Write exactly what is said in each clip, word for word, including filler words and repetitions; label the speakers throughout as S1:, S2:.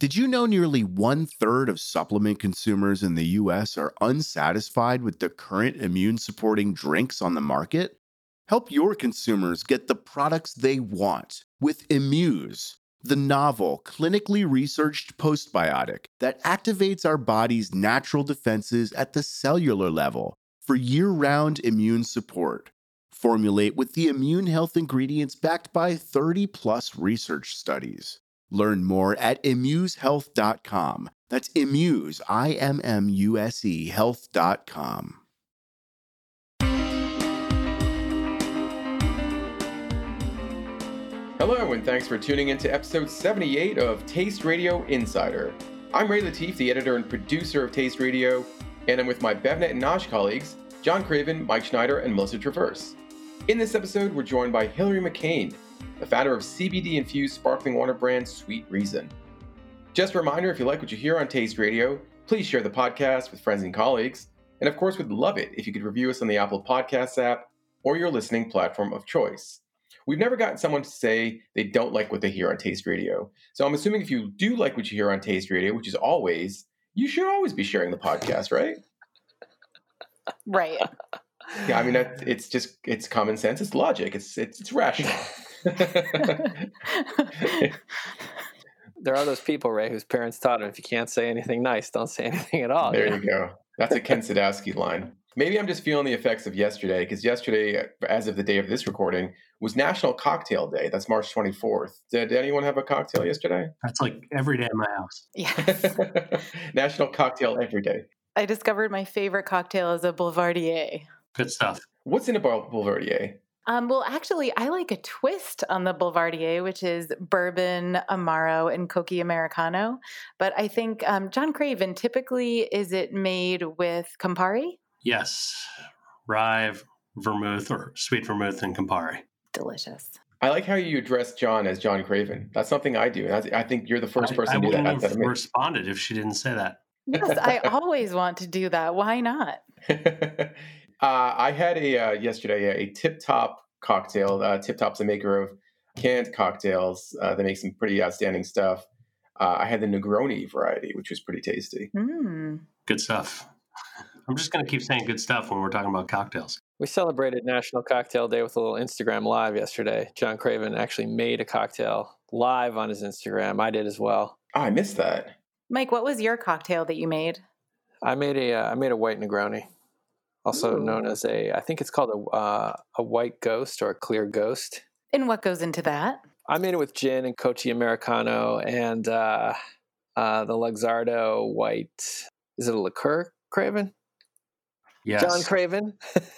S1: Did you know nearly one third of supplement consumers in the U S are unsatisfied with the current immune supporting drinks on the market? Help your consumers get the products they want with Immuse, the novel, clinically researched postbiotic that activates our body's natural defenses at the cellular level for year-round immune support. Formulate with the immune health ingredients backed by thirty plus research studies. Learn more at immuse health dot com. That's Immuse, I M M U S E, health dot com.
S2: Hello, and thanks for tuning in to episode seventy-eight of Taste Radio Insider. I'm Ray Latif, the editor and producer of Taste Radio, and I'm with my BevNet and Nosh colleagues, John Craven, Mike Schneider, and Melissa Traverse. In this episode, we're joined by Hillary McCain, the founder of C B D-infused sparkling water brand Sweet Reason. Just a reminder, if you like what you hear on Taste Radio, please share the podcast with friends and colleagues. And of course, we'd love it if you could review us on the Apple Podcasts app or your listening platform of choice. We've never gotten someone to say they don't like what they hear on Taste Radio. So I'm assuming if you do like what you hear on Taste Radio, which is always, you should always be sharing the podcast, right?
S3: Right.
S2: Yeah, I mean, that, it's just, it's common sense. It's logic. It's, it's, it's rational.
S4: There are those people, Ray, whose parents taught them, if you can't say anything nice, don't say anything at all.
S2: There
S4: Yeah.
S2: you go. That's a Ken Sadowski line. Maybe I'm just feeling the effects of yesterday, because yesterday, as of the day of this recording, was National Cocktail Day. That's March twenty-fourth. Did anyone have a cocktail yesterday?
S5: That's like every day in my house.
S3: Yes.
S2: National Cocktail Every Day.
S3: I discovered my favorite cocktail is a Boulevardier.
S5: Good stuff.
S2: What's in a Boul- Boulevardier?
S3: Um, well, actually, I like a twist on the Boulevardier, which is bourbon, Amaro, and Coqui Americano. But I think, um, John Craven, typically, is it made with Campari?
S5: Yes. Rye, vermouth, or sweet vermouth and Campari.
S3: Delicious.
S2: I like how you address John as John Craven. That's something I do. And I, I think you're the first
S5: I,
S2: person
S5: I
S2: to do that.
S5: wouldn't
S2: that
S5: have
S2: that
S5: responded if she didn't say that.
S3: Yes, I always want to do that. Why not?
S2: uh, I had a uh, yesterday a, a Tip Top cocktail. Uh, Tip Top's a maker of canned cocktails. Uh, they make some pretty outstanding stuff. Uh, I had the Negroni variety, which was pretty tasty.
S3: Mm.
S5: Good stuff. I'm just going to keep saying good stuff when we're talking about cocktails.
S4: We celebrated National Cocktail Day with a little Instagram Live yesterday. John Craven actually made a cocktail live on his Instagram. I did as well.
S2: Oh, I missed that.
S3: Mike, what was your cocktail that you made?
S4: I made a uh, I made a white Negroni, also
S3: Ooh.
S4: known as a, I think it's called a uh, a white ghost or a clear ghost.
S3: And what goes into that?
S4: I made it with gin and Coqui Americano and uh, uh, the Luxardo white. Is it a liqueur, Craven?
S5: Yes.
S4: John Craven?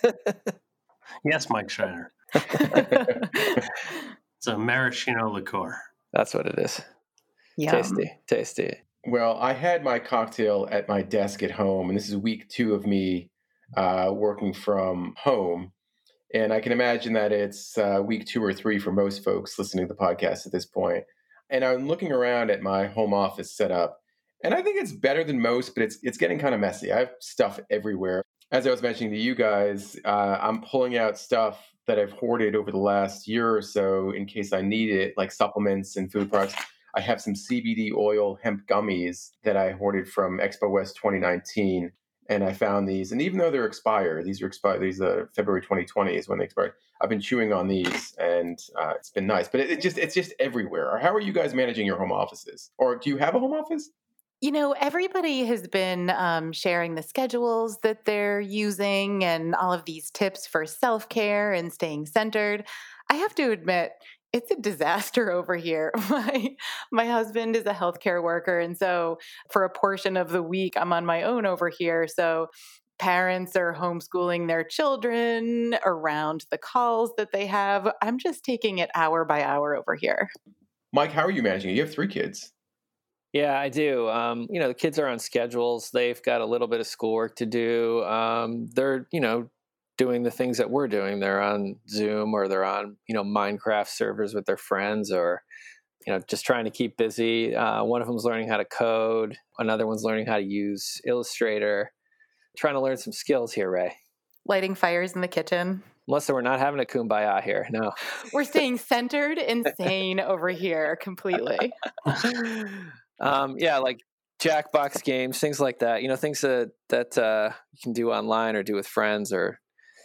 S5: Yes, Mike Schneider. It's a maraschino liqueur.
S4: That's what it is.
S3: Yum.
S4: Tasty, tasty.
S2: Well, I had my cocktail at my desk at home, and this is week two of me uh, working from home. And I can imagine that it's uh, week two or three for most folks listening to the podcast at this point. And I'm looking around at my home office setup, and I think it's better than most, but it's it's getting kind of messy. I have stuff everywhere. As I was mentioning to you guys, uh, I'm pulling out stuff that I've hoarded over the last year or so in case I need it, like supplements and food products. I have some C B D oil hemp gummies that I hoarded from Expo West twenty nineteen, and I found these. And even though they're expired, these are expired. These are February twenty twenty is when they expired. I've been chewing on these, and uh, it's been nice. But it, it just it's just everywhere. How are you guys managing your home offices? Or do you have a home office?
S3: You know, everybody has been um, sharing the schedules that they're using and all of these tips for self-care and staying centered. I have to admit, it's a disaster over here. My my husband is a healthcare worker, and so for a portion of the week, I'm on my own over here. So parents are homeschooling their children around the calls that they have. I'm just taking it hour by hour over here.
S2: Mike, how are you managing it? You have three kids.
S4: Yeah, I do. Um, you know, the kids are on schedules. They've got a little bit of schoolwork to do. Um, they're, you know, doing the things that we're doing. They're on Zoom or they're on, you know, Minecraft servers with their friends or, you know, just trying to keep busy. Uh, one of them's learning how to code. Another one's learning how to use Illustrator. Trying to learn some skills here, Ray.
S3: Lighting fires in the kitchen.
S4: Melissa, we're not having a kumbaya here. No.
S3: We're staying centered and sane over here completely.
S4: Um, yeah, like Jackbox games, things like that. You know, things that that uh, you can do online or do with friends, or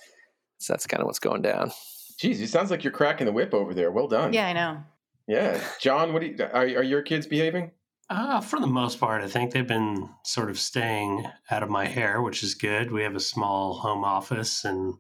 S4: so that's kind of what's going down.
S2: Geez, it sounds like you're cracking the whip over there. Well done.
S3: Yeah, I know.
S2: Yeah, John, what do you, are are your kids behaving?
S5: Uh, for the most part, I think they've been sort of staying out of my hair, which is good. We have a small home office, and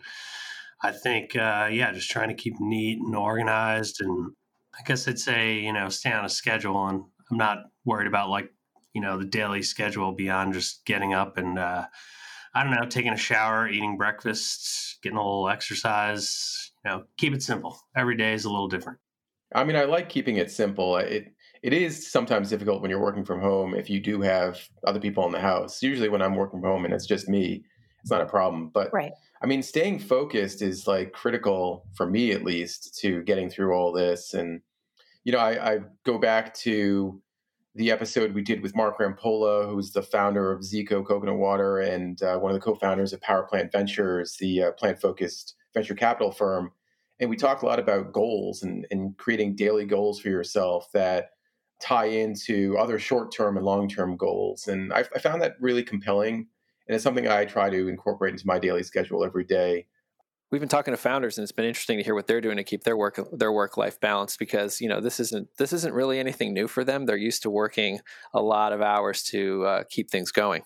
S5: I think, uh, yeah, just trying to keep neat and organized. And I guess I'd say, you know, stay on a schedule. And I'm not worried about like, you know, the daily schedule beyond just getting up and, uh, I don't know, taking a shower, eating breakfast, getting a little exercise. You know, keep it simple. Every day is a little different.
S2: I mean, I like keeping it simple. It it is sometimes difficult when you're working from home if you do have other people in the house. Usually when I'm working from home and it's just me, it's not a problem. But
S3: Right.
S2: I mean, staying focused is like critical for me, at least, to getting through all this. And, you know, I, I go back to the episode we did with Mark Rampolla, who's the founder of Zico Coconut Water and uh, one of the co-founders of Power Plant Ventures, the uh, plant-focused venture capital firm. And we talked a lot about goals and, and creating daily goals for yourself that tie into other short-term and long-term goals. And I, I found that really compelling. And it's something I try to incorporate into my daily schedule every day.
S4: We've been talking to founders, and it's been interesting to hear what they're doing to keep their work their work-life balance, because you know this isn't this isn't really anything new for them. They're used to working a lot of hours to uh, keep things going.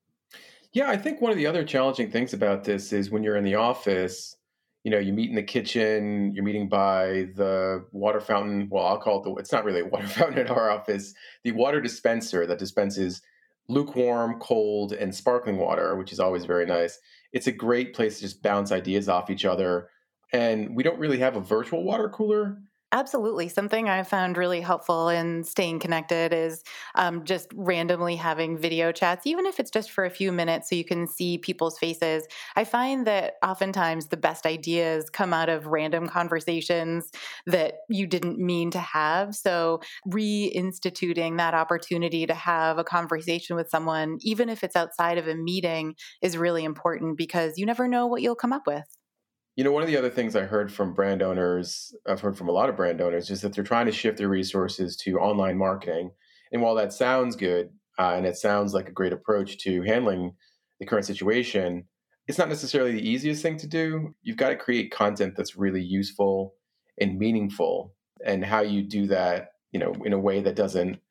S2: Yeah, I think one of the other challenging things about this is when you're in the office, you know, you meet in the kitchen, you're meeting by the water fountain. Well, I'll call it the, it's not really a water fountain at our office, the water dispenser that dispenses lukewarm, cold, and sparkling water, which is always very nice. It's a great place to just bounce ideas off each other. And we don't really have a virtual water cooler.
S3: Absolutely. Something I found really helpful in staying connected is um, just randomly having video chats, even if it's just for a few minutes so you can see people's faces. I find that oftentimes the best ideas come out of random conversations that you didn't mean to have. So reinstituting that opportunity to have a conversation with someone, even if it's outside of a meeting, is really important because you never know what you'll come up with.
S2: You know, one of the other things I heard from brand owners, I've heard from a lot of brand owners, is that they're trying to shift their resources to online marketing. And while that sounds good, uh, and it sounds like a great approach to handling the current situation, it's not necessarily the easiest thing to do. You've got to create content that's really useful and meaningful. And how you do that, you know, in a way that doesn't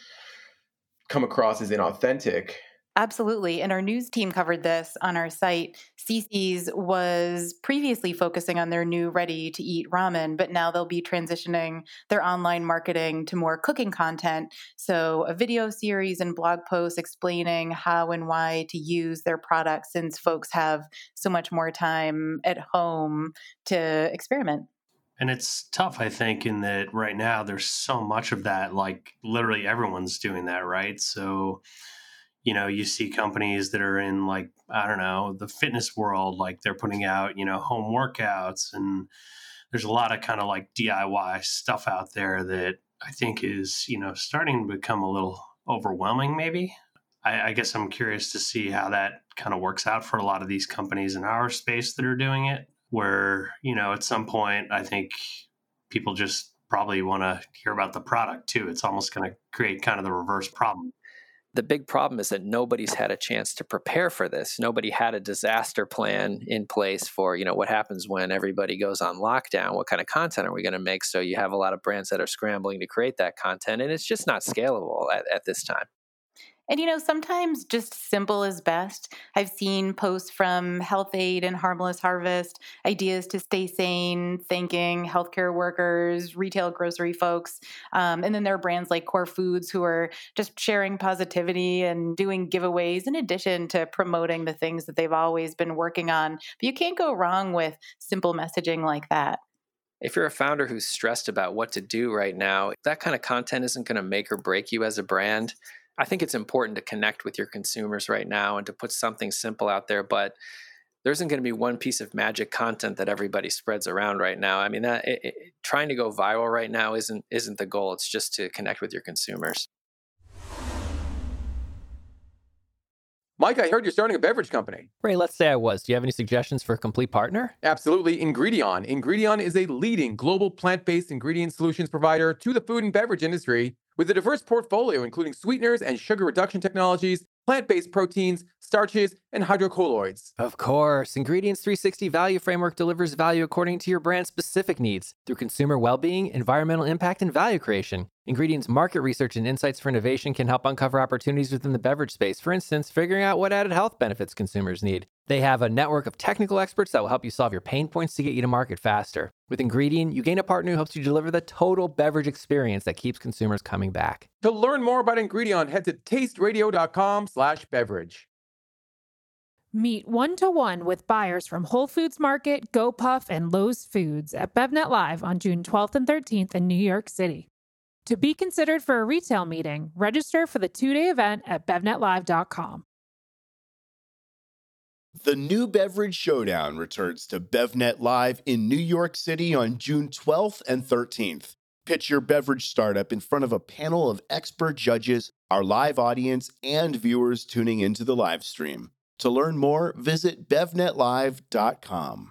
S2: come across as inauthentic.
S3: Absolutely. And our news team covered this on our site. Cece's was previously focusing on their new ready-to-eat ramen, but now they'll be transitioning their online marketing to more cooking content. So a video series and blog posts explaining how and why to use their products since folks have so much more time at home to experiment.
S5: And it's tough, I think, in that right now there's so much of that, like literally everyone's doing that, right? So you know, you see companies that are in like, I don't know, the fitness world, like they're putting out, you know, home workouts. And there's a lot of kind of like D I Y stuff out there that I think is, you know, starting to become a little overwhelming, maybe. I, I guess I'm curious to see how that kind of works out for a lot of these companies in our space that are doing it, where, you know, at some point, I think people just probably want to hear about the product too. It's almost going to create kind of the reverse problem.
S4: The big problem is that nobody's had a chance to prepare for this. Nobody had a disaster plan in place for, you know, what happens when everybody goes on lockdown? What kind of content are we going to make? So you have a lot of brands that are scrambling to create that content, and it's just not scalable at, at this time.
S3: And, you know, sometimes just simple is best. I've seen posts from Health Aid and Harmless Harvest, ideas to stay sane, thanking healthcare workers, retail grocery folks. Um, and then there are brands like Core Foods who are just sharing positivity and doing giveaways in addition to promoting the things that they've always been working on. But you can't go wrong with simple messaging like that.
S4: If you're a founder who's stressed about what to do right now, that kind of content isn't going to make or break you as a brand. I think it's important to connect with your consumers right now and to put something simple out there, but there isn't going to be one piece of magic content that everybody spreads around right now. I mean, that it, it, trying to go viral right now isn't isn't the goal. It's just to connect with your consumers.
S6: Mike, I heard you're starting a beverage company.
S7: Ray, let's say I was. Do you have any suggestions for a complete partner?
S6: Absolutely. Ingredion. Ingredion is a leading global plant-based ingredient solutions provider to the food and beverage industry With a diverse portfolio including sweeteners and sugar reduction technologies, plant-based proteins, starches, and hydrocolloids.
S7: Of course, Ingredients three sixty Value Framework delivers value according to your brand's specific needs through consumer well-being, environmental impact, and value creation. Ingredients market research and insights for innovation can help uncover opportunities within the beverage space. For instance, figuring out what added health benefits consumers need. They have a network of technical experts that will help you solve your pain points to get you to market faster. With Ingredient, you gain a partner who helps you deliver the total beverage experience that keeps consumers coming back.
S6: To learn more about Ingredient, head to tasteradio.com slash beverage.
S8: Meet one-to-one with buyers from Whole Foods Market, GoPuff, and Lowe's Foods at BevNet Live on June twelfth and thirteenth in New York City. To be considered for a retail meeting, register for the two-day event at bev net live dot com.
S1: The New Beverage Showdown returns to BevNet Live in New York City on June twelfth and thirteenth. Pitch your beverage startup in front of a panel of expert judges, our live audience, and viewers tuning into the live stream. To learn more, visit bev net live dot com.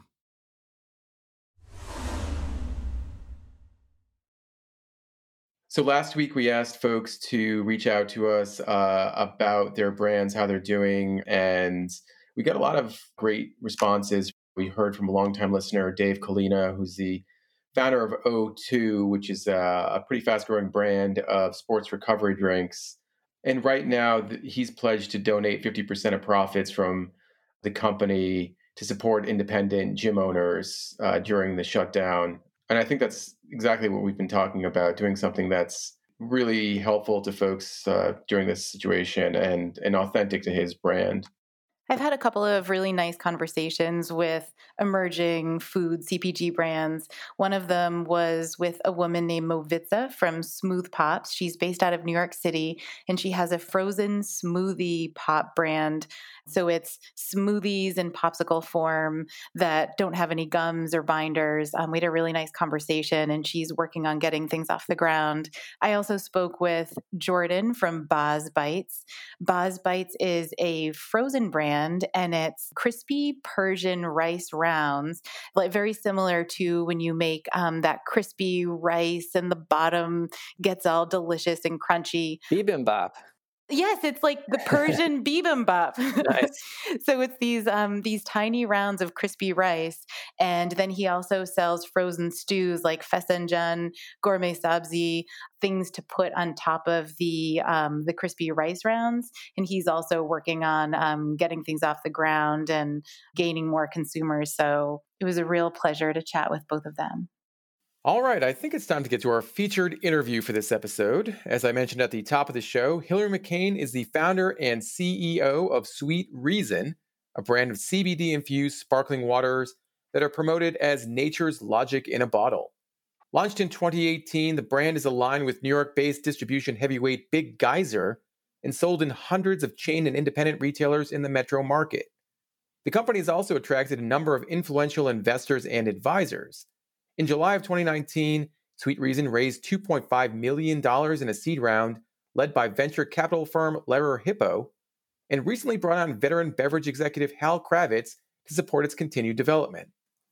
S2: So last week we asked folks to reach out to us uh, about their brands, how they're doing, and we got a lot of great responses. We heard from a longtime listener, Dave Colina, who's the founder of O two, which is a, a pretty fast-growing brand of sports recovery drinks. And right now, he's pledged to donate fifty percent of profits from the company to support independent gym owners uh, during the shutdown. And I think that's exactly what we've been talking about, doing something that's really helpful to folks uh, during this situation and, and authentic to his brand.
S3: I've had a couple of really nice conversations with emerging food C P G brands. One of them was with a woman named Movitza from Smooth Pops. She's based out of New York City, and she has a frozen smoothie pop brand. So it's smoothies in popsicle form that don't have any gums or binders. Um, we had a really nice conversation, and she's working on getting things off the ground. I also spoke with Jordan from Boz Bites. Boz Bites is a frozen brand, and it's crispy Persian rice rounds, like very similar to when you make um, that crispy rice and the bottom gets all delicious and crunchy.
S4: Bibimbap.
S3: Yes, it's like the Persian bibimbap.
S4: Nice.
S3: So it's these um, these tiny rounds of crispy rice, and then he also sells frozen stews like fesenjan, gourmet sabzi, things to put on top of the um, the crispy rice rounds. And he's also working on um, getting things off the ground and gaining more consumers. So it was a real pleasure to chat with both of them.
S6: All right, I think it's time to get to our featured interview for this episode. As I mentioned at the top of the show, Hillary McCain is the founder and C E O of Sweet Reason, a brand of C B D-infused sparkling waters that are promoted as nature's logic in a bottle. Launched in twenty eighteen, the brand is aligned with New York-based distribution heavyweight Big Geyser and sold in hundreds of chain and independent retailers in the metro market. The company has also attracted a number of influential investors and advisors. In July of twenty nineteen, Sweet Reason raised two point five million dollars in a seed round led by venture capital firm Lerer Hippo, and recently brought on veteran beverage executive Hal Kravitz to support its continued development.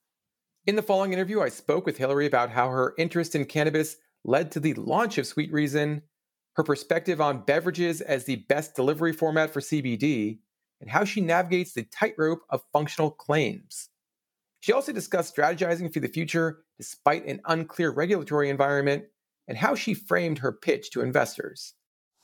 S6: In the following interview, I spoke with Hillary about how her interest in cannabis led to the launch of Sweet Reason, her perspective on beverages as the best delivery format for C B D, and how she navigates the tightrope of functional claims. She also discussed strategizing for the future despite an unclear regulatory environment and how she framed her pitch to investors.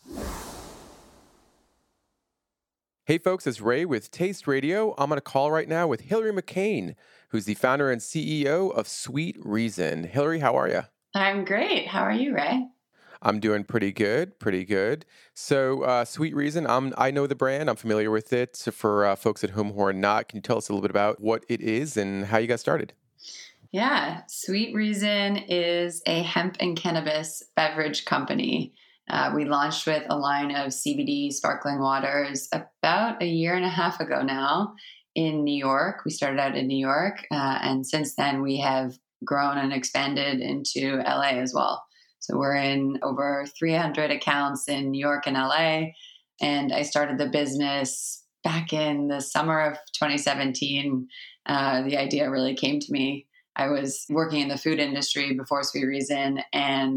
S6: Hey folks, it's Ray with Taste Radio. I'm on a call right now with Hillary McCain, who's the founder and C E O of Sweet Reason. Hillary, how are you?
S9: I'm great. How are you, Ray?
S6: I'm doing pretty good, pretty good. So, uh, Sweet Reason, I'm, I know the brand. I'm familiar with it. So for uh, folks at home who are not, can you tell us a little bit about what it is and how you got started?
S9: Yeah, Sweet Reason is a hemp and cannabis beverage company. Uh, we launched with a line of C B D sparkling waters about a year and a half ago now in New York. We started out in New York, uh, and since then we have grown and expanded into L A as well. So we're in over three hundred accounts in New York and L A. And I started the business back in the summer of twenty seventeen. Uh, the idea really came to me. I was working in the food industry before Sweet Reason and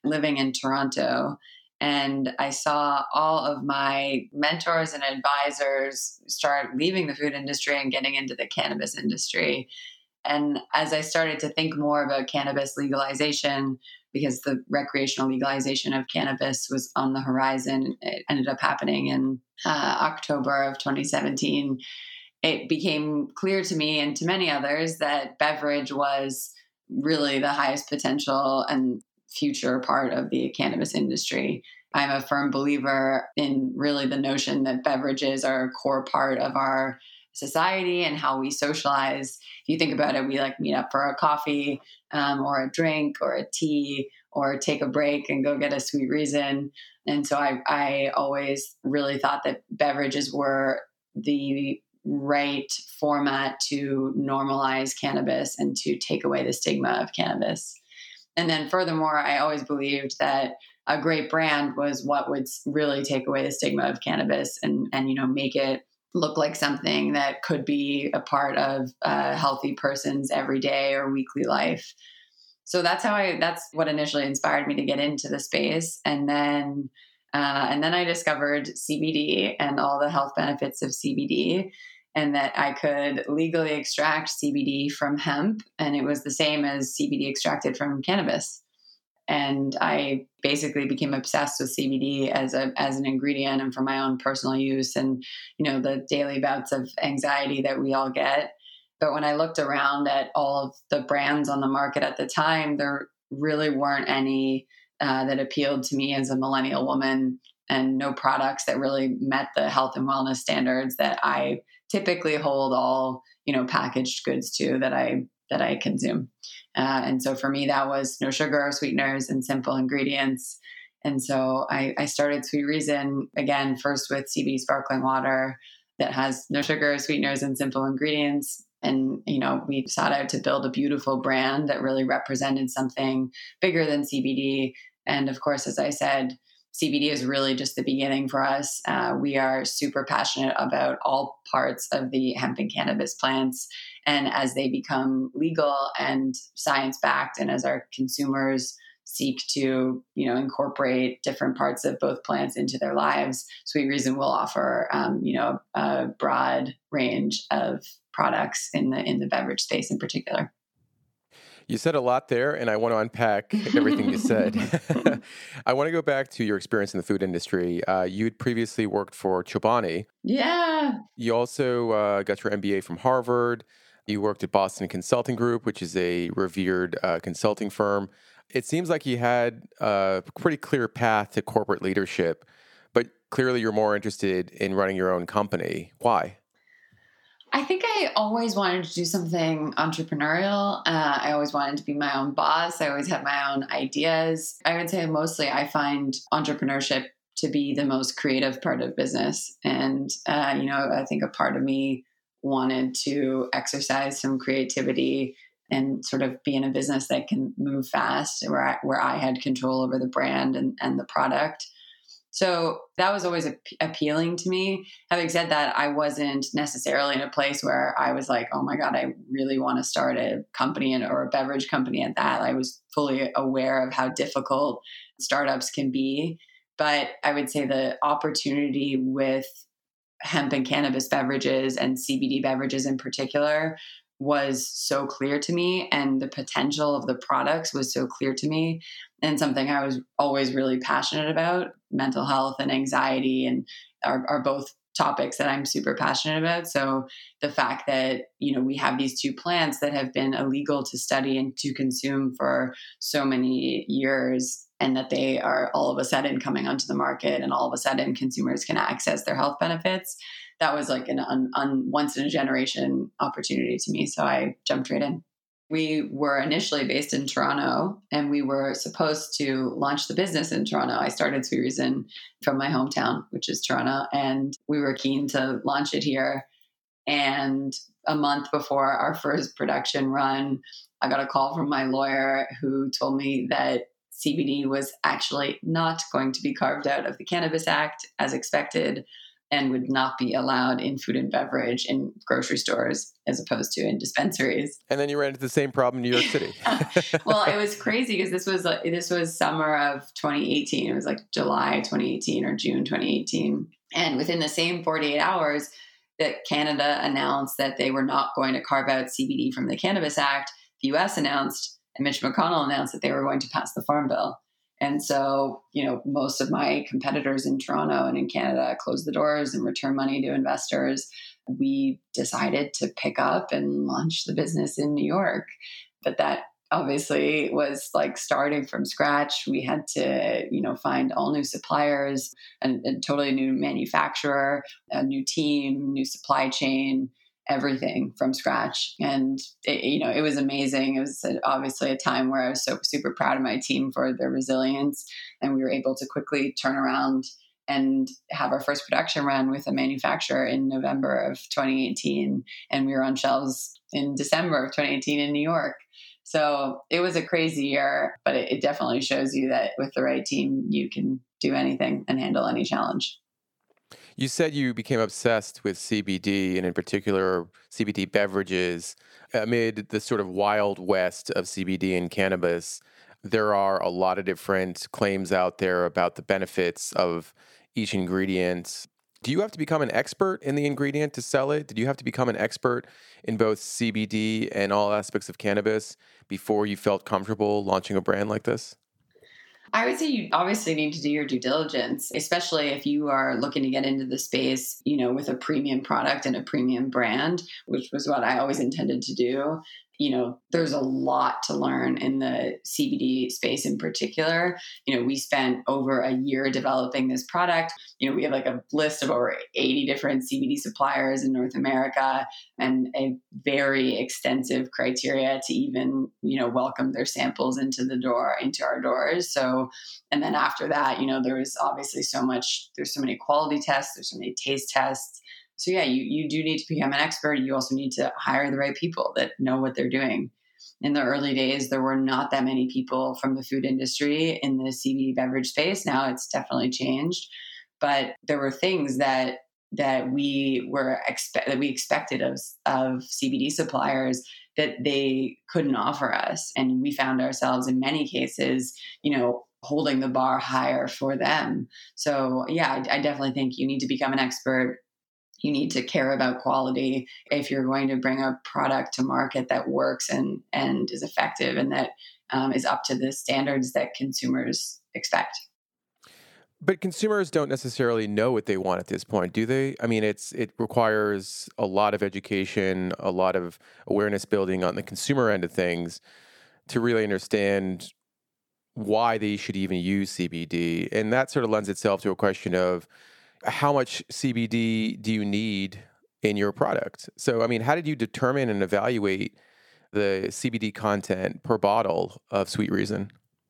S9: living in Toronto. And I saw all of my mentors and advisors start leaving the food industry and getting into the cannabis industry. And as I started to think more about cannabis legalization, because the recreational legalization of cannabis was on the horizon, it ended up happening in uh, October of twenty seventeen. It became clear to me and to many others that beverage was really the highest potential and future part of the cannabis industry. I'm a firm believer in really the notion that beverages are a core part of our society and how we socialize. If you think about it, we like meet up for a coffee um, or a drink or a tea or take a break and go get a Sweet Reason. And so I, I always really thought that beverages were the right format to normalize cannabis and to take away the stigma of cannabis. And then furthermore, I always believed that a great brand was what would really take away the stigma of cannabis and, and you know, make it look like something that could be a part of a healthy person's everyday or weekly life. So that's how I, that's what initially inspired me to get into the space. And then, uh, and then I discovered C B D and all the health benefits of C B D, and that I could legally extract C B D from hemp. And it was the same as C B D extracted from cannabis. And I basically became obsessed with C B D as a as an ingredient and for my own personal use and, you know, the daily bouts of anxiety that we all get. But when I looked around at all of the brands on the market at the time, there really weren't any uh, that appealed to me as a millennial woman, and no products that really met the health and wellness standards that I typically hold all, you know, packaged goods to that I that I consume. Uh, and so for me, that was no sugar, sweeteners, and simple ingredients. And so I, I started Sweet Reason, again, first with C B D sparkling water that has no sugar, sweeteners, and simple ingredients. And, you know, we sought out to build a beautiful brand that really represented something bigger than C B D. And of course, as I said, C B D is really just the beginning for us. Uh, we are super passionate about all parts of the hemp and cannabis plants. And as they become legal and science-backed, and as our consumers seek to, you know, incorporate different parts of both plants into their lives, Sweet Reason will offer, um, you know, a broad range of products in the in the beverage space in particular.
S6: You said a lot there, and I want to unpack everything you said. I want to go back to your experience in the food industry. Uh, you'd previously worked for Chobani.
S9: Yeah.
S6: You also uh, got your M B A from Harvard. You worked at Boston Consulting Group, which is a revered uh, consulting firm. It seems like you had a pretty clear path to corporate leadership, but clearly you're more interested in running your own company. Why?
S9: I think I always wanted to do something entrepreneurial. Uh, I always wanted to be my own boss. I always had my own ideas. I would say mostly I find entrepreneurship to be the most creative part of business. And, uh, you know, I think a part of me wanted to exercise some creativity and sort of be in a business that can move fast, where I, where I had control over the brand and, and the product. So that was always ap- appealing to me. Having said that, I wasn't necessarily in a place where I was like, oh my God, I really want to start a company and, or a beverage company at that. I was fully aware of how difficult startups can be. But I would say the opportunity with hemp and cannabis beverages and C B D beverages in particular was so clear to me, and the potential of the products was so clear to me, and something I was always really passionate about. Mental health and anxiety and are, are both topics that I'm super passionate about. So the fact that, you know, we have these two plants that have been illegal to study and to consume for so many years, and that they are all of a sudden coming onto the market and all of a sudden consumers can access their health benefits, that was like an un, un, once in a generation opportunity to me. So I jumped right in. We were initially based in Toronto, and we were supposed to launch the business in Toronto. I started Sweet Reason from my hometown, which is Toronto, and we were keen to launch it here. And a month before our first production run, I got a call from my lawyer who told me that C B D was actually not going to be carved out of the Cannabis Act as expected, and would not be allowed in food and beverage in grocery stores as opposed to in dispensaries.
S6: And then you ran into the same problem in New York City.
S9: Well, it was crazy because this was like, this was summer of twenty eighteen. It was like July twenty eighteen or June twenty eighteen. And within the same forty-eight hours that Canada announced that they were not going to carve out C B D from the Cannabis Act, the U S announced and Mitch McConnell announced that they were going to pass the Farm Bill. And so, you know, most of my competitors in Toronto and in Canada closed the doors and returned money to investors. We decided to pick up and launch the business in New York. But that obviously was like starting from scratch. We had to, you know, find all new suppliers, and a totally new manufacturer, a new team, new supply chain, everything from scratch. And, it, you know, it was amazing. It was obviously a time where I was so super proud of my team for their resilience. And we were able to quickly turn around and have our first production run with a manufacturer in November of twenty eighteen. And we were on shelves in December of twenty eighteen in New York. So it was a crazy year, but it, it definitely shows you that with the right team, you can do anything and handle any challenge.
S6: You said you became obsessed with C B D, and in particular C B D beverages. Amid the sort of wild west of C B D and cannabis, there are a lot of different claims out there about the benefits of each ingredient. Do you have to become an expert in the ingredient to sell it? Did you have to become an expert in both C B D and all aspects of cannabis before you felt comfortable launching a brand like this?
S9: I would say you obviously need to do your due diligence, especially if you are looking to get into the space, you know, with a premium product and a premium brand, which was what I always intended to do. You know, there's a lot to learn in the C B D space in particular. You know, we spent over a year developing this product. You know, we have like a list of over eighty different C B D suppliers in North America and a very extensive criteria to even, you know, welcome their samples into the door, into our doors. So, and then after that, you know, there was obviously so much, there's so many quality tests, there's so many taste tests. So yeah, you, you do need to become an expert. You also need to hire the right people that know what they're doing. In the early days, there were not that many people from the food industry in the C B D beverage space. Now it's definitely changed, but there were things that that we were expect that we expected of of C B D suppliers that they couldn't offer us, and we found ourselves in many cases, you know, holding the bar higher for them. So yeah, I, I definitely think you need to become an expert. You need to care about quality if you're going to bring a product to market that works and, and is effective and that um, is up to the standards that consumers expect.
S6: But consumers don't necessarily know what they want at this point, do they? I mean, it's it requires a lot of education, a lot of awareness building on the consumer end of things to really understand why they should even use C B D. And that sort of lends itself to a question of, how much C B D do you need in your product? So, I mean, how did you determine and evaluate the C B D content per bottle of Sweet Reason?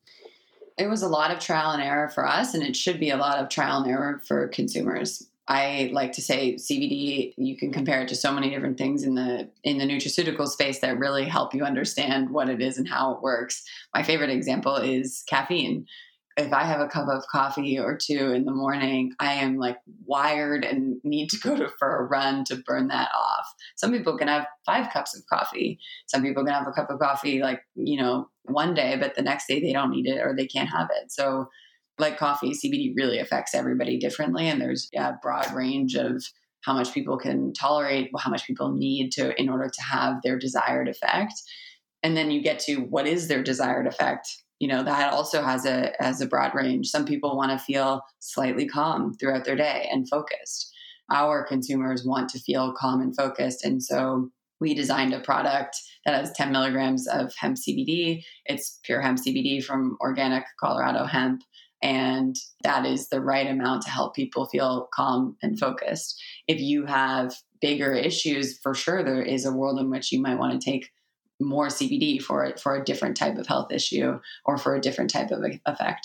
S9: It was a lot of trial and error for us, and it should be a lot of trial and error for consumers. I like to say C B D, you can compare it to so many different things in the in the nutraceutical space that really help you understand what it is and how it works. My favorite example is caffeine. If I have a cup of coffee or two in the morning, I am like wired and need to go to, for a run to burn that off. Some people can have five cups of coffee. Some people can have a cup of coffee like, you know, one day, but the next day they don't need it or they can't have it. So like coffee, C B D really affects everybody differently. And there's a broad range of how much people can tolerate, how much people need to in order to have their desired effect. And then you get to what is their desired effect? You know, that also has a has a broad range. Some people want to feel slightly calm throughout their day and focused. Our consumers want to feel calm and focused. And so we designed a product that has ten milligrams of hemp C B D. It's pure hemp C B D from organic Colorado hemp. And that is the right amount to help people feel calm and focused. If you have bigger issues, for sure, there is a world in which you might want to take more C B D for for a different type of health issue or for a different type of effect.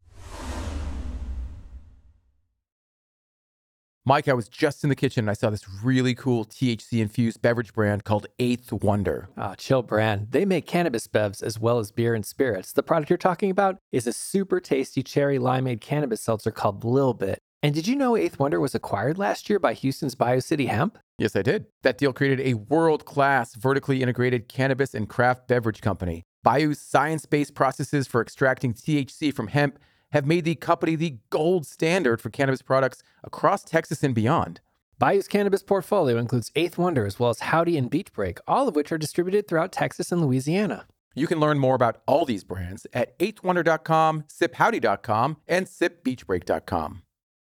S6: Mike, I was just in the kitchen and I saw this really cool T H C-infused beverage brand called Eighth Wonder.
S7: Ah, chill brand. They make cannabis bevs as well as beer and spirits. The product you're talking about is a super tasty cherry limeade cannabis seltzer called Lil Bit. And did you know Eighth Wonder was acquired last year by Houston's BioCity Hemp?
S6: Yes, I did. That deal created a world-class vertically integrated cannabis and craft beverage company. Bayou's science-based processes for extracting T H C from hemp have made the company the gold standard for cannabis products across Texas and beyond.
S7: Bayou's cannabis portfolio includes Eighth Wonder as well as Howdy and Beach Break, all of which are distributed throughout Texas and Louisiana.
S6: You can learn more about all these brands at eighth wonder dot com, sip howdy dot com, and sip beach break dot com.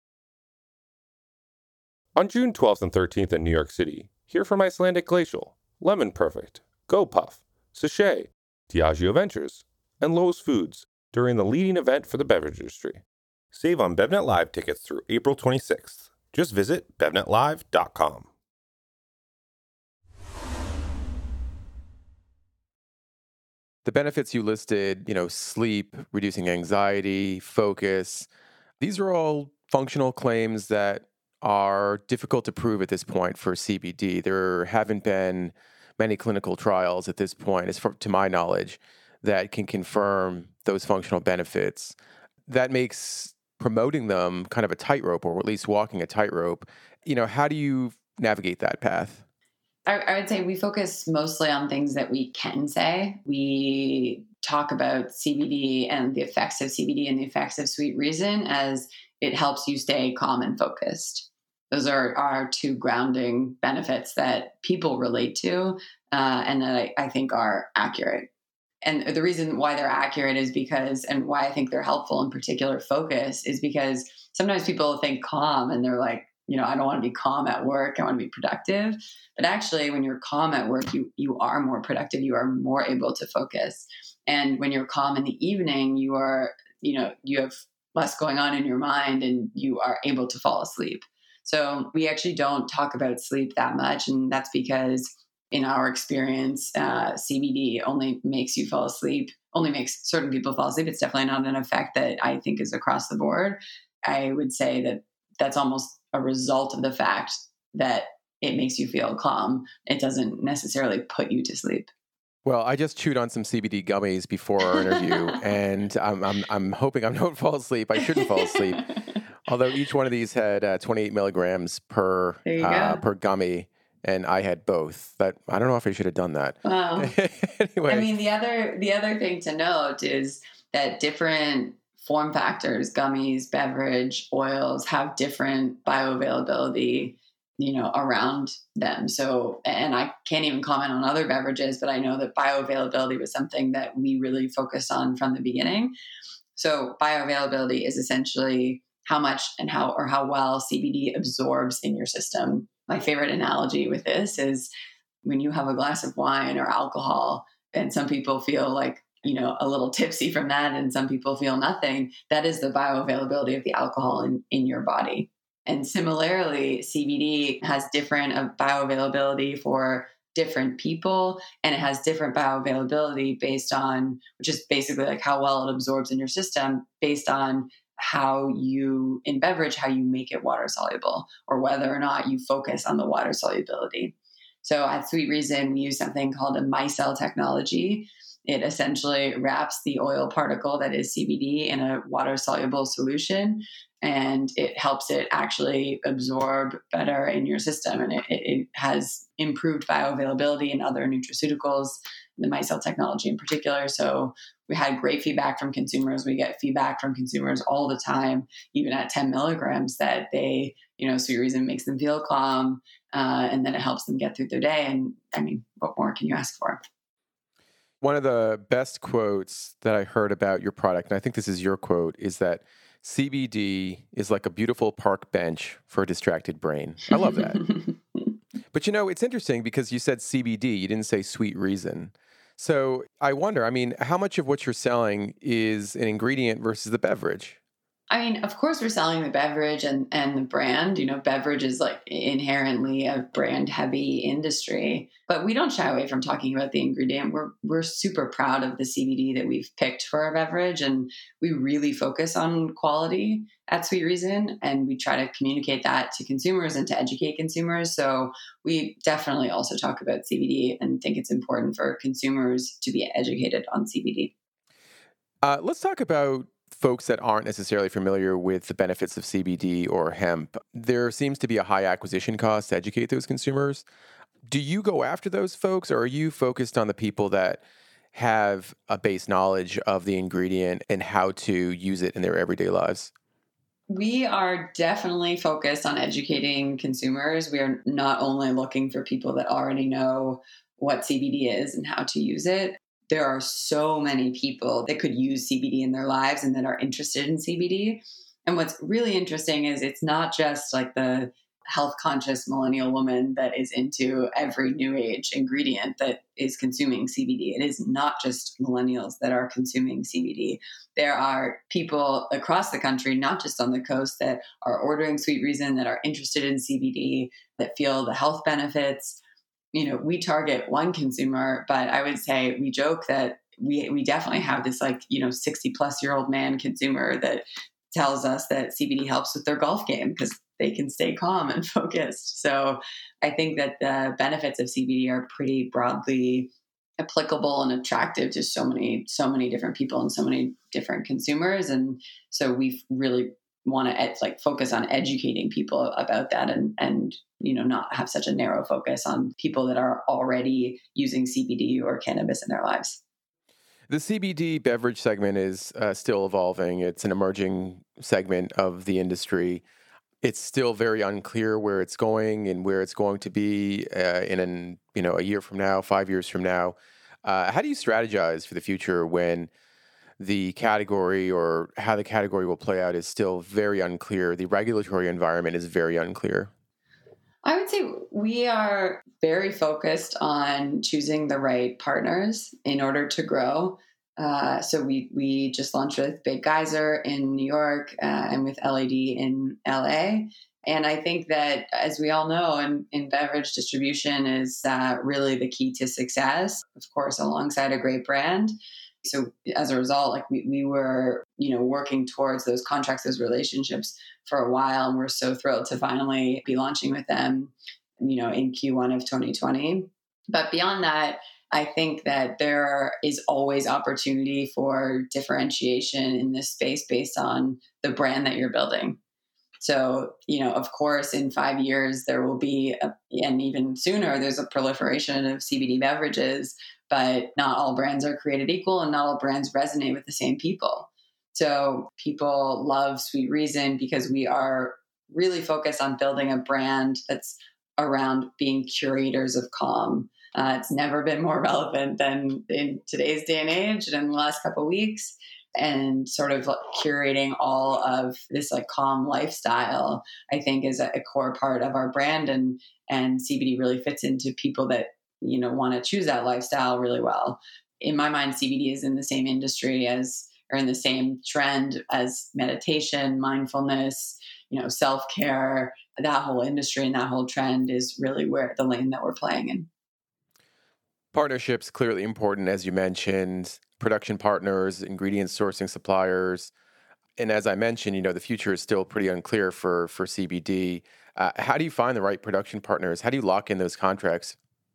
S10: On June twelfth and thirteenth in New York City, hear from Icelandic Glacial, Lemon Perfect, GoPuff, Sachet, Diageo Ventures, and Lowe's Foods during the leading event for the beverage industry. Save on BevNet Live tickets through April twenty-sixth. Just visit bev net live dot com.
S6: The benefits you listed, you know, sleep, reducing anxiety, focus, these are all functional claims that are difficult to prove at this point for C B D. There haven't been many clinical trials at this point, as far, to my knowledge, that can confirm those functional benefits. That makes promoting them kind of a tightrope, or at least walking a tightrope. You know, how do you navigate that path?
S9: I, I would say we focus mostly on things that we can say. We talk about C B D and the effects of C B D and the effects of Sweet Reason as it helps you stay calm and focused. Those are our two grounding benefits that people relate to uh, and that I, I think are accurate. And the reason why they're accurate is because, and why I think they're helpful in particular focus is because sometimes people think calm and they're like, you know, I don't want to be calm at work. I want to be productive. But actually, when you're calm at work, you you are more productive. You are more able to focus. And when you're calm in the evening, you are, you know, you have less going on in your mind and you are able to fall asleep. So we actually don't talk about sleep that much. And that's because in our experience, uh, C B D only makes you fall asleep, only makes certain people fall asleep. It's definitely not an effect that I think is across the board. I would say that that's almost a result of the fact that it makes you feel calm. It doesn't necessarily put you to sleep.
S6: Well, I just chewed on some C B D gummies before our interview, and I'm, I'm I'm hoping I don't fall asleep. I shouldn't fall asleep. Although each one of these had uh, twenty-eight milligrams per uh, per gummy, and I had both. That I don't know if I should have done that.
S9: Wow.
S6: Anyway,
S9: I mean, the other the other thing to note is that different form factors, gummies, beverage, oils, have different bioavailability, you know, around them. So, and I can't even comment on other beverages, but I know that bioavailability was something that we really focused on from the beginning. So bioavailability is essentially how much and how, or how well C B D absorbs in your system. My favorite analogy with this is when you have a glass of wine or alcohol, and some people feel like, you know, a little tipsy from that, and some people feel nothing. That is the bioavailability of the alcohol in, in your body. And similarly, C B D has different uh, bioavailability for different people, and it has different bioavailability based on, which is basically like how well it absorbs in your system based on how you, in beverage, how you make it water soluble, or whether or not you focus on the water solubility. So at Sweet Reason, we use something called a micelle technology. It essentially wraps the oil particle that is C B D in a water-soluble solution, and it helps it actually absorb better in your system. And it, it has improved bioavailability in other nutraceuticals, the micelle technology in particular. So we had great feedback from consumers. We get feedback from consumers all the time, even at ten milligrams, that they, you know, Sweet Reason makes them feel calm, uh, and then it helps them get through their day. And I mean, what more can you ask for?
S6: one of the best quotes that I heard about your product, and I think this is your quote, is that C B D is like a beautiful park bench for a distracted brain. I love that. But you know, it's interesting because you said C B D, you didn't say Sweet Reason. So I wonder, I mean, how much of what you're selling is an ingredient versus the beverage?
S9: I mean, of course, we're selling the beverage and, and the brand. You know, beverage is like inherently a brand heavy industry, but we don't shy away from talking about the ingredient. We're we're super proud of the C B D that we've picked for our beverage, and we really focus on quality at Sweet Reason, and we try to communicate that to consumers and to educate consumers. So we definitely also talk about C B D and think it's important for consumers to be educated on C B D.
S6: Uh, let's talk about folks that aren't necessarily familiar with the benefits of C B D or hemp, there seems to be a high acquisition cost to educate those consumers. Do you go after those folks, or are you focused on the people that have a base knowledge of the ingredient and how to use it in their everyday lives?
S9: We are definitely focused on educating consumers. We are not only looking for people that already know what C B D is and how to use it. There are so many people that could use C B D in their lives and that are interested in C B D. And what's really interesting is it's not just like the health conscious millennial woman that is into every new age ingredient that is consuming C B D. It is not just millennials that are consuming C B D. There are people across the country, not just on the coast, that are ordering Sweet Reason, that are interested in C B D, that feel the health benefits. You know, we target one consumer, but I would say we joke that we we definitely have this like, you know, sixty plus year old man consumer that tells us that C B D helps with their golf game because they can stay calm and focused. So I think that the benefits of C B D are pretty broadly applicable and attractive to so many, so many different people and so many different consumers. And so we really want to ed- like focus on educating people about that and, and, you know, not have such a narrow focus on people that are already using C B D or cannabis in their lives.
S6: The C B D beverage segment is uh, still evolving. It's an emerging segment of the industry. It's still very unclear where it's going and where it's going to be uh, in an, you know, a year from now, five years from now. Uh, how do you strategize for the future when the category or how the category will play out is still very unclear? The regulatory environment is very unclear.
S9: I would say we are very focused on choosing the right partners in order to grow. Uh, so we we just launched with Big Geyser in New York uh, and with L A D in L A. And I think that, as we all know, in, in beverage distribution is uh, really the key to success, of course, alongside a great brand. So as a result, like we, we were, you know, working towards those contracts, those relationships for a while. And we're so thrilled to finally be launching with them, you know, in Q one of twenty twenty. But beyond that, I think that there is always opportunity for differentiation in this space based on the brand that you're building. So, you know, of course, in five years, there will be, a, and even sooner, there's a proliferation of C B D beverages, but not all brands are created equal and not all brands resonate with the same people. So people love Sweet Reason because we are really focused on building a brand that's around being curators of calm. Uh, it's never been more relevant than in today's day and age and in the last couple of weeks. And sort of curating all of this like calm lifestyle, I think is a, a core part of our brand. And, and C B D really fits into people that, you know, want to choose that lifestyle really well. In my mind, C B D is in the same industry as, or in the same trend as meditation, mindfulness, you know, self-care. That whole industry and that whole trend is really where the lane that we're playing in.
S6: Partnerships clearly important, as you mentioned. Production partners, ingredient sourcing suppliers. And as I mentioned, you know, the future is still pretty unclear for, for C B D. Uh, how do you find the right production partners? How do you lock in those contracts?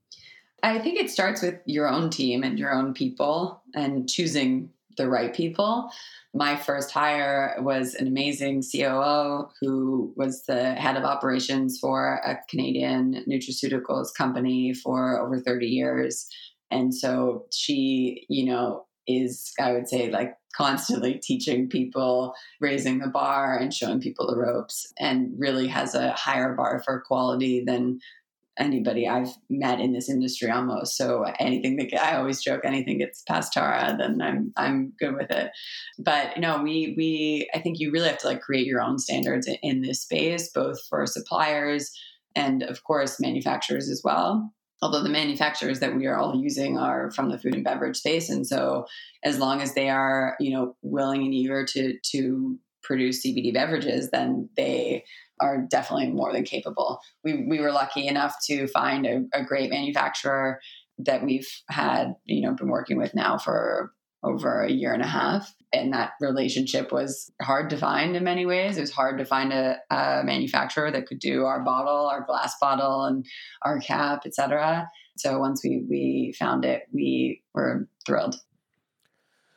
S9: I think it starts with your own team and your own people and choosing the right people. My first hire was an amazing C O O who was the head of operations for a Canadian nutraceuticals company for over thirty years. And so she, you know, is, I would say, like constantly teaching people, raising the bar and showing people the ropes, and really has a higher bar for quality than anybody I've met in this industry almost. So anything that I always joke, anything gets past Tara, then I'm I'm good with it. But you know, we we I think you really have to like create your own standards in, in this space, both for suppliers and of course manufacturers as well. Although the manufacturers that we are all using are from the food and beverage space. And so as long as they are, you know, willing and eager to to produce C B D beverages, then they are definitely more than capable. We we were lucky enough to find a, a great manufacturer that we've had, you know, been working with now for over a year and a half. And that relationship was hard to find in many ways. It was hard to find a, a manufacturer that could do our bottle, our glass bottle, and our cap, et cetera. So once we we found it, we were thrilled.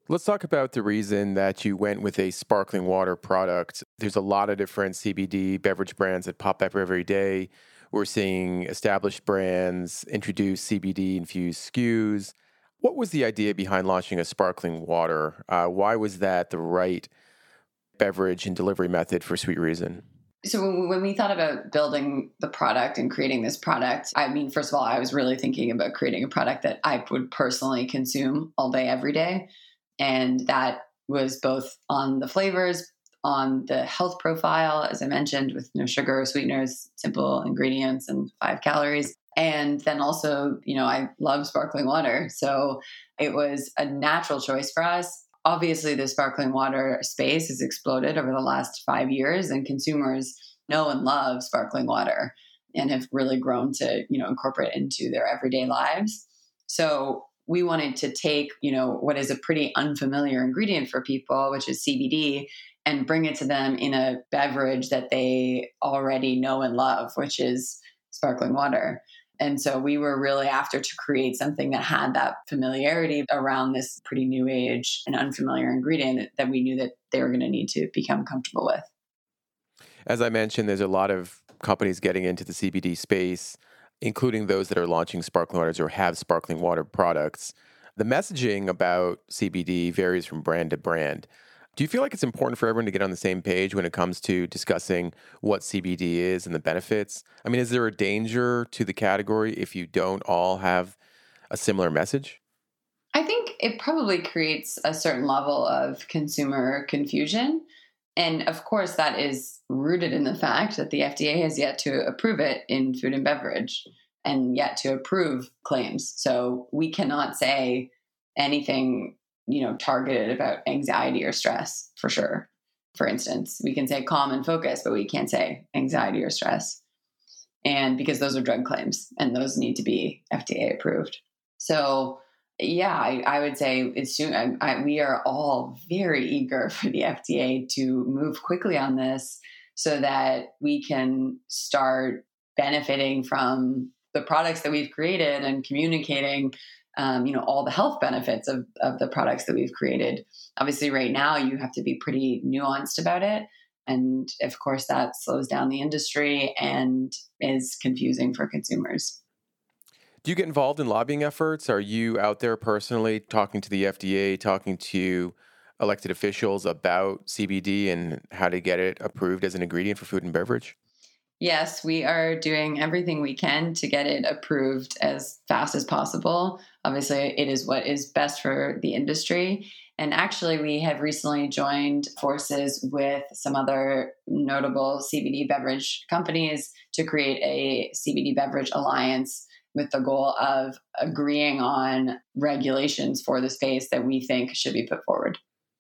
S6: Let's talk about the reason that you went with a sparkling water product. There's a lot of different C B D beverage brands that pop up every day. We're seeing established brands introduce C B D-infused S K Us. What was the idea behind launching a sparkling water? Uh, why was that the right beverage and delivery method for Sweet Reason?
S9: So when when we thought about building the product and creating this product, I mean, first of all, I was really thinking about creating a product that I would personally consume all day, every day. And that was both on the flavors, on the health profile, as I mentioned, with no sugar, sweeteners, simple ingredients, and five calories. And then also, you know, I love sparkling water. So it was a natural choice for us. Obviously, the sparkling water space has exploded over the last five years, and consumers know and love sparkling water and have really grown to, you know, incorporate into their everyday lives. So we wanted to take, you know, what is a pretty unfamiliar ingredient for people, which is C B D, and bring it to them in a beverage that they already know and love, which is sparkling water. And so we were really after to create something that had that familiarity around this pretty new age and unfamiliar ingredient that, that we knew that they were going to need to become comfortable with.
S6: As I mentioned, there's a lot of companies getting into the C B D space, including those that are launching sparkling waters or have sparkling water products. The messaging about C B D varies from brand to brand. Do you feel like it's important for everyone to get on the same page when it comes to discussing what C B D is and the benefits? I mean, is there a danger to the category if you don't all have a similar message?
S9: I think it probably creates a certain level of consumer confusion. And of course, that is rooted in the fact that the F D A has yet to approve it in food and beverage and yet to approve claims. So we cannot say anything, you know, targeted about anxiety or stress, for sure. For instance, we can say calm and focus, but we can't say anxiety or stress. And because those are drug claims and those need to be F D A approved. So yeah, I, I would say it's soon. I, I, we are all very eager for the F D A to move quickly on this so that we can start benefiting from the products that we've created and communicating Um, you know, all the health benefits of, of the products that we've created. Obviously, right now, you have to be pretty nuanced about it. And of course, that slows down the industry and is confusing for consumers.
S6: Do you get involved in lobbying efforts? Are you out there personally talking to the F D A, talking to elected officials about C B D and how to get it approved as an ingredient for food and beverage?
S9: Yes, we are doing everything we can to get it approved as fast as possible. Obviously, it is what is best for the industry. And actually, we have recently joined forces with some other notable C B D beverage companies to create a C B D beverage alliance with the goal of agreeing on regulations for the space that we think should be put forward.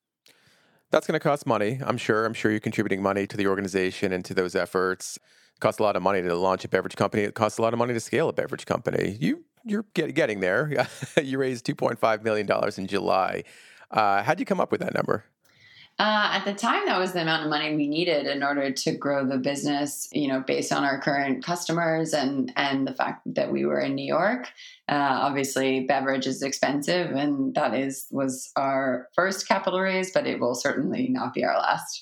S6: That's going to cost money, I'm sure. I'm sure you're contributing money to the organization and to those efforts. It costs a lot of money to launch a beverage company. It costs a lot of money to scale a beverage company. You, you're get, getting there. You raised two point five million dollars in July. Uh, how'd you come up with that number?
S9: Uh, at the time, that was the amount of money we needed in order to grow the business, you know, based on our current customers and, and the fact that we were in New York. Uh, obviously, beverage is expensive, and that is was our first capital raise, but it will certainly not be our last.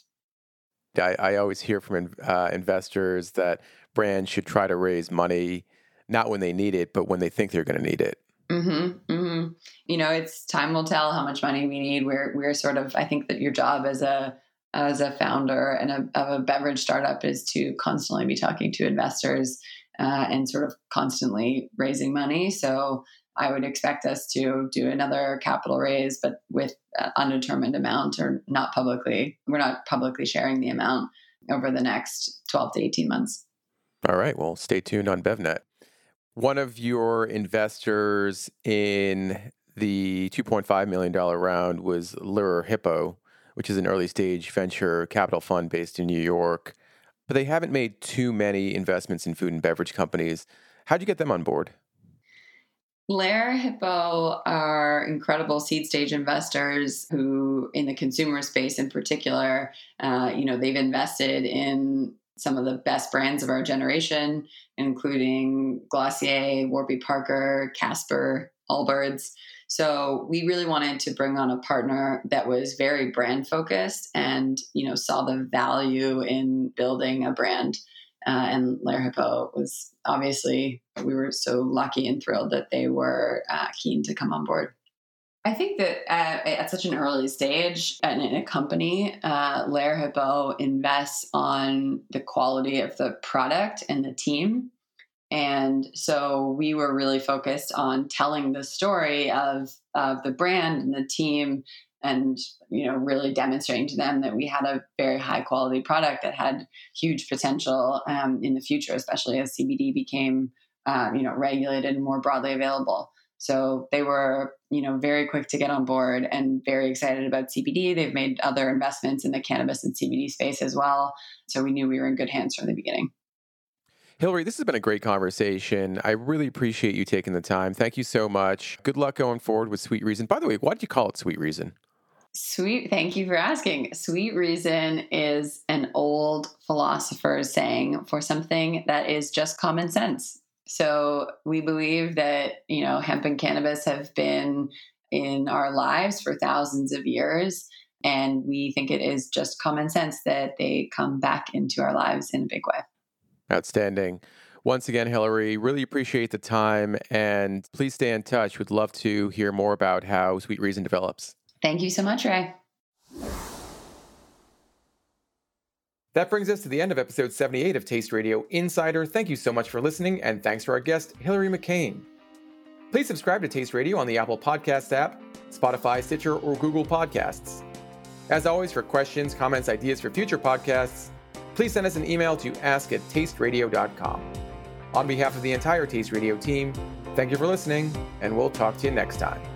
S6: I, I always hear from uh, investors that brands should try to raise money, not when they need it, but when they think they're going to need it.
S9: Mm-hmm, mm-hmm. You know, it's time will tell how much money we need. We're we're sort of, I think that your job as a as a founder and a, of a beverage startup is to constantly be talking to investors uh, and sort of constantly raising money. So I would expect us to do another capital raise, but with an undetermined amount or not publicly. We're not publicly sharing the amount over the next twelve to eighteen months.
S6: All right. Well, stay tuned on BevNet. One of your investors in the two point five million dollars round was Lure Hippo, which is an early stage venture capital fund based in New York. But they haven't made too many investments in food and beverage companies. How'd you get them on board?
S9: Lure Hippo are incredible seed stage investors who, in the consumer space in particular, uh, you know, they've invested in some of the best brands of our generation, including Glossier, Warby Parker, Casper, Allbirds. So we really wanted to bring on a partner that was very brand focused and, you know, saw the value in building a brand. Uh, and L'Air Hippo was obviously, we were so lucky and thrilled that they were uh, keen to come on board. I think that at, at such an early stage in a company, uh, L'Air Hippo invests on the quality of the product and the team. And so we were really focused on telling the story of, of the brand and the team and, you know, really demonstrating to them that we had a very high quality product that had huge potential um, in the future, especially as C B D became, uh, you know, regulated and more broadly available. So they were, you know, very quick to get on board and very excited about C B D. They've made other investments in the cannabis and C B D space as well. So we knew we were in good hands from the beginning.
S6: Hillary, this has been a great conversation. I really appreciate you taking the time. Thank you so much. Good luck going forward with Sweet Reason. By the way, why did you call it Sweet Reason?
S9: Sweet. Thank you for asking. Sweet reason is an old philosopher's saying for something that is just common sense. So we believe that, you know, hemp and cannabis have been in our lives for thousands of years. And we think it is just common sense that they come back into our lives in a big way.
S6: Outstanding. Once again, Hillary, really appreciate the time. And please stay in touch. We'd love to hear more about how Sweet Reason develops.
S9: Thank you so much, Ray.
S6: That brings us to the end of episode seventy-eight of Taste Radio Insider. Thank you so much for listening, and thanks to our guest, Hillary McCain. Please subscribe to Taste Radio on the Apple Podcasts app, Spotify, Stitcher, or Google Podcasts. As always, for questions, comments, ideas for future podcasts, please send us an email to ask at taste radio dot com. On behalf of the entire Taste Radio team, thank you for listening, and we'll talk to you next time.